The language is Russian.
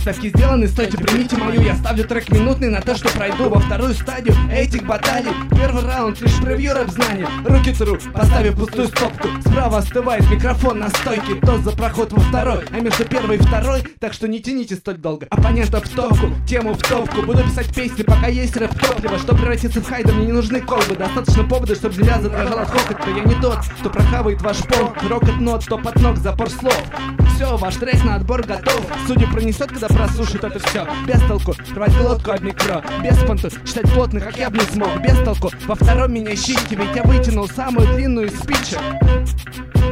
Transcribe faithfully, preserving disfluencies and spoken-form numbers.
Ставки сделаны, стойте, примите мою. Я ставлю трек минутный на то, что пройду во вторую стадию этих баталий. Первый раунд лишь превью рэп-знаний. Руки тру, поставив пустую стопку. Справа остывает микрофон на стойке. Тост за проход во второй, а между первой и второй, так что не тяните столь долго. Оппонента в топку, тему в топку. Буду писать песни, пока есть рэп-топливо. Чтобы превратиться в хайда, мне не нужны колбы. Достаточно повода, чтобы земля задрожала от хохота. Я не тот, кто прохавает ваш пол. Рокот нот, топ от ног, запор слов. Все, ваш трек на отбор готов. Судья пронесет, когда прослушает это все. Без толку, рвать глотку об микро. Без понту, читать плотно, как я бы не смог. Без толку, во втором меня ищите, ведь я вытянул самую длинную из спичек.